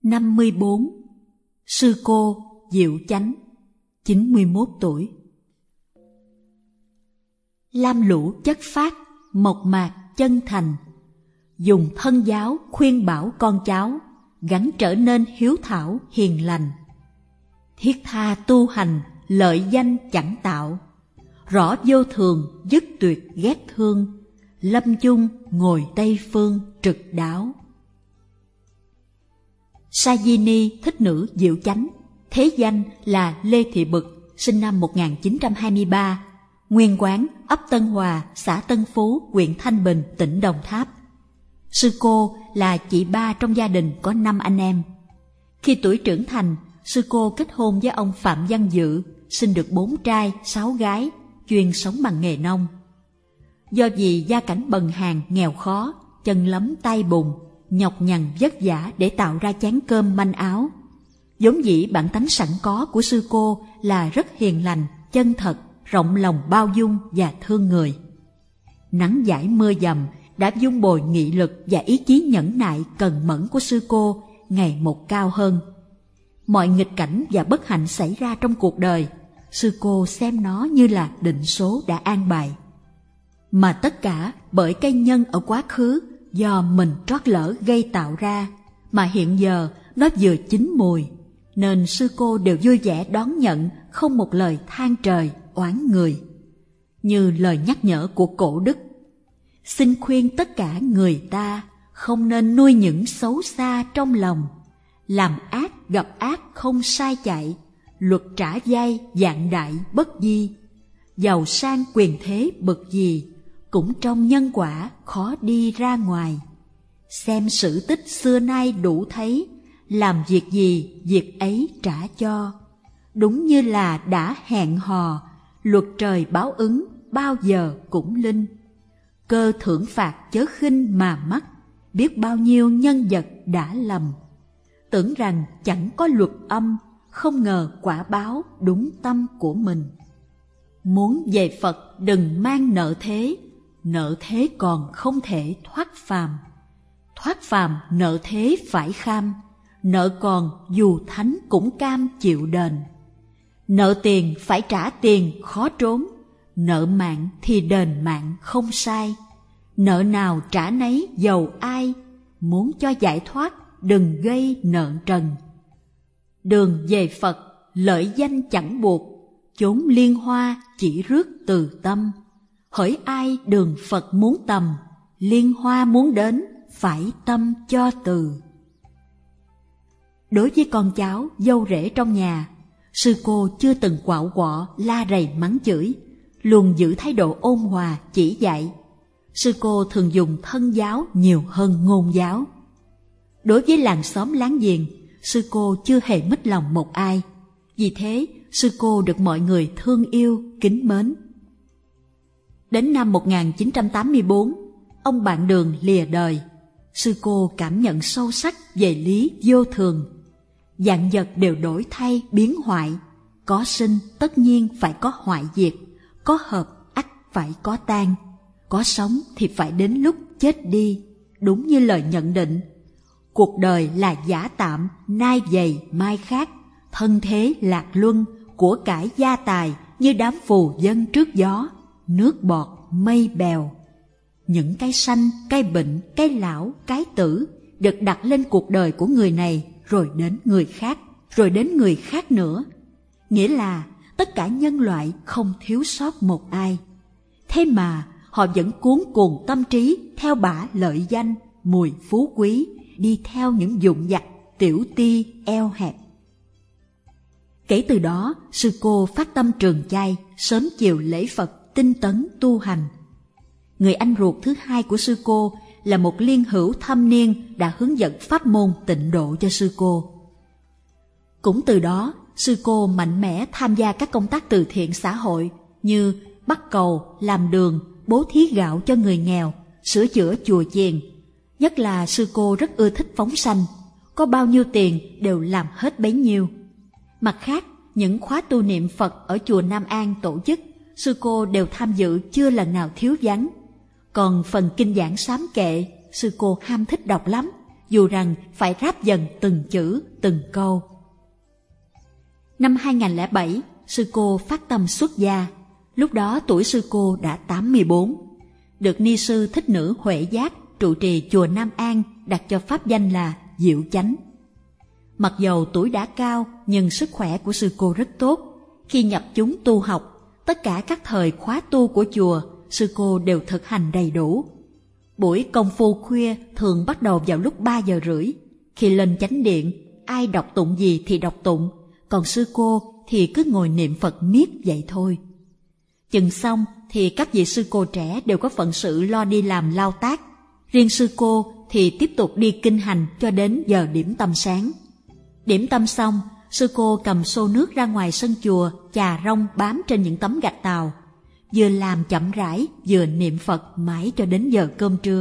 54. Sư cô Diệu Chánh, 91 tuổi. Lam lũ chất phác, mộc mạc chân thành, dùng thân giáo khuyên bảo con cháu, gắn trở nên hiếu thảo hiền lành. Thiết tha tu hành, lợi danh chẳng tạo, rõ vô thường dứt tuyệt ghét thương, lâm chung ngồi Tây Phương trực đáo. Sajini thích nữ Diệu Chánh, thế danh là Lê Thị Bực, sinh năm 1923, nguyên quán ấp Tân Hòa, xã Tân Phú, huyện Thanh Bình, tỉnh Đồng Tháp. Sư cô là chị ba trong gia đình có 5 anh em. Khi tuổi trưởng thành, sư cô kết hôn với ông Phạm Văn Dự, sinh được 4 trai 6 gái, chuyên sống bằng nghề nông. Do vì gia cảnh bần hàn nghèo khó, chân lấm tay bùn, nhọc nhằn vất vả để tạo ra chén cơm manh áo. Vốn dĩ bản tánh sẵn có của sư cô là rất hiền lành, chân thật, rộng lòng bao dung và thương người. Nắng dãi mưa dầm đã vun bồi nghị lực và ý chí nhẫn nại cần mẫn của sư cô ngày một cao hơn. Mọi nghịch cảnh và bất hạnh xảy ra trong cuộc đời, sư cô xem nó như là định số đã an bài. Mà tất cả bởi cái nhân ở quá khứ do mình trót lỡ gây tạo ra, mà hiện giờ nó vừa chín mùi, nên sư cô đều vui vẻ đón nhận, không một lời than trời, oán người. Như lời nhắc nhở của cổ đức: xin khuyên tất cả người ta không nên nuôi những xấu xa trong lòng, làm ác gặp ác không sai chạy, luật trả vai vạn đại bất di, giàu sang quyền thế bậc gì, cũng trong nhân quả khó đi ra ngoài. Xem sự tích xưa nay đủ thấy, làm việc gì việc ấy trả cho. Đúng như là đã hẹn hò, luật trời báo ứng bao giờ cũng linh. Cơ thưởng phạt chớ khinh mà mắc, biết bao nhiêu nhân vật đã lầm. Tưởng rằng chẳng có luật âm, không ngờ quả báo đúng tâm của mình. Muốn về Phật đừng mang nợ thế còn không thể thoát phàm. Thoát phàm nợ thế phải kham, nợ còn dù thánh cũng cam chịu đền. Nợ tiền phải trả tiền khó trốn, nợ mạng thì đền mạng không sai. Nợ nào trả nấy dầu ai, muốn cho giải thoát đừng gây nợ trần. Đường về Phật lợi danh chẳng buộc, chốn liên hoa chỉ rước từ tâm. Hỡi ai đường Phật muốn tầm, liên hoa muốn đến phải tâm cho từ. Đối với con cháu, dâu rể trong nhà, sư cô chưa từng quạo quọ, la rầy mắng chửi, luôn giữ thái độ ôn hòa chỉ dạy. Sư cô thường dùng thân giáo nhiều hơn ngôn giáo. Đối với làng xóm láng giềng, sư cô chưa hề mít lòng một ai. Vì thế, sư cô được mọi người thương yêu, kính mến. Đến năm 1984, ông bạn Đường lìa đời. Sư cô cảm nhận sâu sắc về lý vô thường. Vạn vật đều đổi thay biến hoại, có sinh tất nhiên phải có hoại diệt, có hợp ắt phải có tan, có sống thì phải đến lúc chết đi. Đúng như lời nhận định, cuộc đời là giả tạm, nay vầy mai khác, thân thế lạc luân, của cải gia tài như đám phù dân trước gió, nước bọt mây bèo. Những cái sanh, cái bệnh, cái lão, cái tử được đặt lên cuộc đời của người này, rồi đến người khác, rồi đến người khác nữa. Nghĩa là tất cả nhân loại không thiếu sót một ai. Thế mà họ vẫn cuống cuồng tâm trí theo bả lợi danh, mùi phú quý, đi theo những dụng vặt, tiểu ti, eo hẹp. Kể từ đó, sư cô phát tâm trường chay, sớm chiều lễ Phật, tinh tấn tu hành. Người anh ruột thứ hai của sư cô là một liên hữu thâm niên đã hướng dẫn pháp môn tịnh độ cho sư cô. Cũng từ đó, sư cô mạnh mẽ tham gia các công tác từ thiện xã hội như bắt cầu, làm đường, bố thí gạo cho người nghèo, sửa chữa chùa chiền. Nhất là sư cô rất ưa thích phóng sanh, có bao nhiêu tiền đều làm hết bấy nhiêu. Mặt khác, những khóa tu niệm Phật ở chùa Nam An tổ chức, sư cô đều tham dự chưa lần nào thiếu vắng. Còn phần kinh giảng sám kệ, sư cô ham thích đọc lắm, dù rằng phải ráp dần từng chữ, từng câu. Năm 2007, sư cô phát tâm xuất gia. Lúc đó tuổi sư cô đã 84. Được ni sư Thích Nữ Huệ Giác trụ trì chùa Nam An đặt cho pháp danh là Diệu Chánh. Mặc dầu tuổi đã cao nhưng sức khỏe của sư cô rất tốt. Khi nhập chúng tu học, tất cả các thời khóa tu của chùa, sư cô đều thực hành đầy đủ. Buổi công phu khuya thường bắt đầu vào lúc 3 giờ rưỡi. Khi lên chánh điện, ai đọc tụng gì thì đọc tụng, còn sư cô thì cứ ngồi niệm Phật miết vậy thôi. Chừng xong thì các vị sư cô trẻ đều có phận sự lo đi làm lao tác. Riêng sư cô thì tiếp tục đi kinh hành cho đến giờ điểm tâm sáng. Điểm tâm xong, sư cô cầm xô nước ra ngoài sân chùa chà rong bám trên những tấm gạch tàu. Vừa làm chậm rãi, vừa niệm Phật mãi cho đến giờ cơm trưa.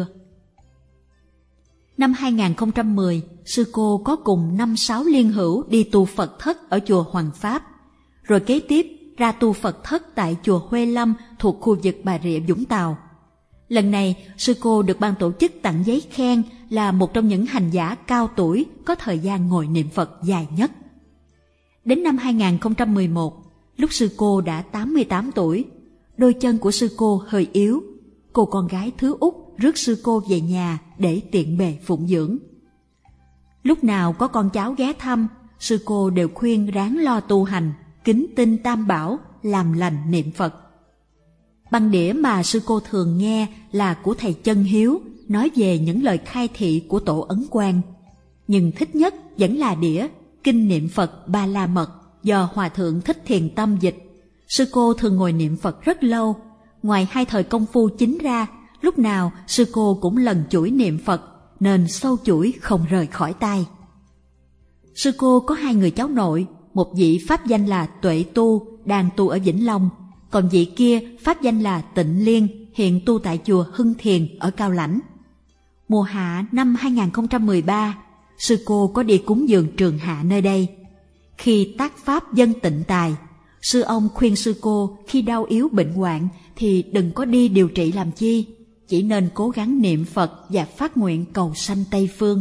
Năm 2010, sư cô có cùng 5-6 liên hữu đi tu Phật thất ở chùa Hoàng Pháp. Rồi kế tiếp ra tu Phật thất tại chùa Huê Lâm thuộc khu vực Bà Rịa Vũng Tàu. Lần này, sư cô được ban tổ chức tặng giấy khen là một trong những hành giả cao tuổi có thời gian ngồi niệm Phật dài nhất. Đến năm 2011, lúc sư cô đã 88 tuổi, đôi chân của sư cô hơi yếu. Cô con gái thứ út rước sư cô về nhà để tiện bề phụng dưỡng. Lúc nào có con cháu ghé thăm, sư cô đều khuyên ráng lo tu hành, kính tinh Tam Bảo, làm lành niệm Phật. Băng đĩa mà sư cô thường nghe là của thầy Chân Hiếu, nói về những lời khai thị của tổ Ấn Quang. Nhưng thích nhất vẫn là đĩa Kinh Niệm Phật Ba La Mật do Hòa Thượng Thích Thiền Tâm dịch. Sư cô thường ngồi niệm Phật rất lâu. Ngoài 2 thời công phu chính ra, lúc nào sư cô cũng lần chuỗi niệm Phật, nên sâu chuỗi không rời khỏi tay. Sư cô có 2 người cháu nội, một vị pháp danh là Tuệ Tu, đang tu ở Vĩnh Long, còn vị kia pháp danh là Tịnh Liên, hiện tu tại chùa Hưng Thiền ở Cao Lãnh. Mùa hạ năm 2013, sư cô có đi cúng dường Trường Hạ nơi đây. Khi tác pháp dân tịnh tài, sư ông khuyên sư cô khi đau yếu bệnh hoạn thì đừng có đi điều trị làm chi, chỉ nên cố gắng niệm Phật và phát nguyện cầu sanh Tây Phương.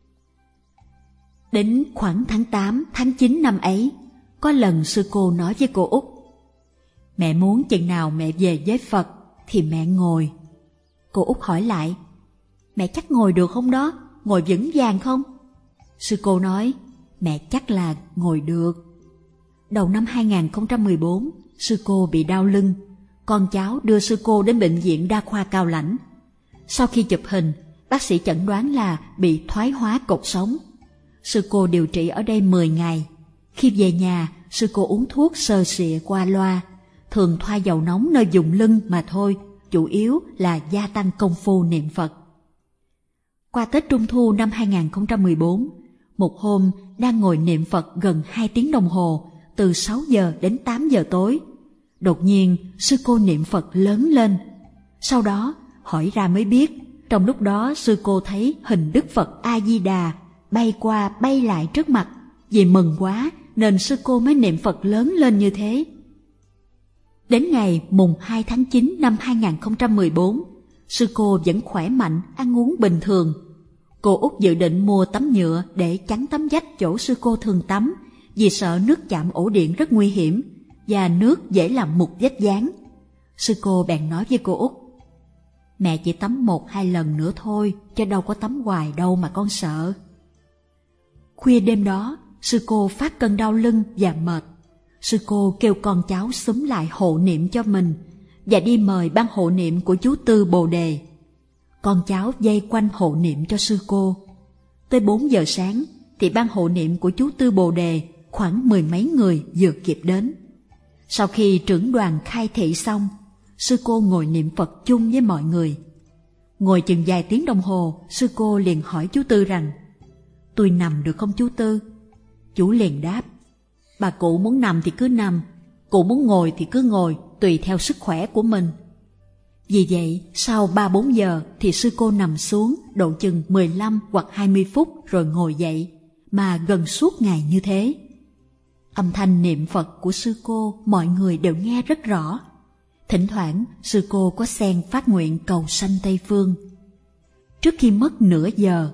Đến khoảng tháng 8, tháng 9 năm ấy, có lần sư cô nói với cô út: "Mẹ muốn chừng nào mẹ về với Phật thì mẹ ngồi." Cô út hỏi lại: "Mẹ chắc ngồi được không đó? Ngồi vững vàng không?" Sư cô nói: "Mẹ chắc là ngồi được." Đầu năm 2014, sư cô bị đau lưng. Con cháu đưa sư cô đến bệnh viện đa khoa Cao Lãnh. Sau khi chụp hình, bác sĩ chẩn đoán là bị thoái hóa cột sống. Sư cô điều trị ở đây 10 ngày. Khi về nhà, sư cô uống thuốc sơ xịa qua loa, thường thoa dầu nóng nơi vùng lưng mà thôi, chủ yếu là gia tăng công phu niệm Phật. Qua Tết Trung Thu năm 2014, một hôm đang ngồi niệm Phật gần 2 tiếng đồng hồ, từ 6 giờ đến 8 giờ tối. Đột nhiên sư cô niệm Phật lớn lên. Sau đó hỏi ra mới biết, trong lúc đó sư cô thấy hình Đức Phật A Di Đà bay qua bay lại trước mặt. Vì mừng quá nên sư cô mới niệm Phật lớn lên như thế. Đến ngày mùng 2 tháng 9 năm 2014, sư cô vẫn khỏe mạnh, ăn uống bình thường. Cô út dự định mua tấm nhựa để chắn tấm vách chỗ sư cô thường tắm, vì sợ nước chạm ổ điện rất nguy hiểm và nước dễ làm mục vách dán. Sư cô bèn nói với cô út: "Mẹ chỉ tắm 1-2 lần nữa thôi, chứ đâu có tắm hoài đâu mà con sợ." Khuya đêm đó, sư cô phát cơn đau lưng và mệt. Sư cô kêu con cháu xúm lại hộ niệm cho mình và đi mời ban hộ niệm của chú Tư Bồ Đề. Con cháu vây quanh hộ niệm cho sư cô. Tới 4 giờ sáng thì ban hộ niệm của chú Tư Bồ Đề khoảng 10 mấy người vừa kịp đến. Sau khi trưởng đoàn khai thị xong, sư cô ngồi niệm Phật chung với mọi người. Ngồi chừng vài tiếng đồng hồ, sư cô liền hỏi chú Tư rằng: "Tôi nằm được không chú Tư?" Chú liền đáp: "Bà cụ muốn nằm thì cứ nằm, cụ muốn ngồi thì cứ ngồi, tùy theo sức khỏe của mình." Vì vậy, sau 3-4 giờ thì sư cô nằm xuống độ chừng 15 hoặc 20 phút rồi ngồi dậy, mà gần suốt ngày như thế. Âm thanh niệm Phật của sư cô mọi người đều nghe rất rõ. Thỉnh thoảng sư cô có xen phát nguyện cầu sanh Tây Phương. Trước khi mất nửa giờ,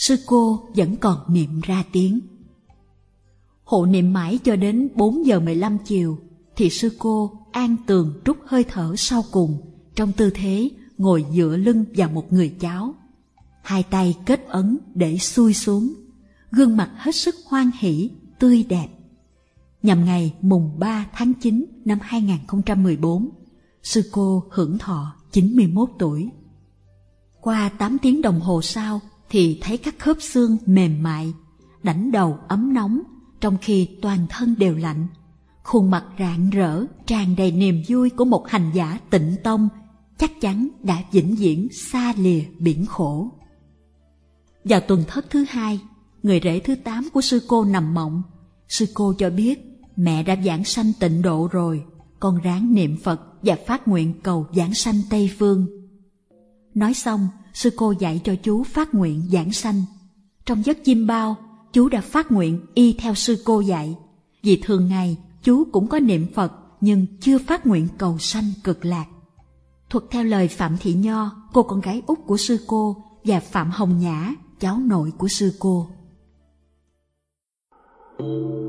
sư cô vẫn còn niệm ra tiếng. Hộ niệm mãi cho đến 4 giờ 15 chiều, thì sư cô an tường trút hơi thở sau cùng trong tư thế ngồi dựa lưng vào một người cháu, hai tay kết ấn để xuôi xuống, gương mặt hết sức hoan hỷ, tươi đẹp. Nhằm ngày mùng 3 tháng 9 năm 2014, sư cô hưởng thọ 91 tuổi. Qua 8 tiếng đồng hồ sau thì thấy các khớp xương mềm mại, đảnh đầu ấm nóng, trong khi toàn thân đều lạnh. Khuôn mặt rạng rỡ, tràn đầy niềm vui của một hành giả tịnh tông, chắc chắn đã vĩnh viễn xa lìa biển khổ. Vào tuần thất thứ 2, người rể thứ 8 của sư cô nằm mộng. Sư cô cho biết mẹ đã vãng sanh tịnh độ rồi, con ráng niệm Phật và phát nguyện cầu vãng sanh Tây Phương. Nói xong, sư cô dạy cho chú phát nguyện vãng sanh. Trong giấc chiêm bao, chú đã phát nguyện y theo sư cô dạy. Vì thường ngày chú cũng có niệm Phật nhưng chưa phát nguyện cầu sanh cực lạc. Thuật theo lời Phạm Thị Nho, cô con gái út của sư cô, và Phạm Hồng Nhã, cháu nội của sư cô.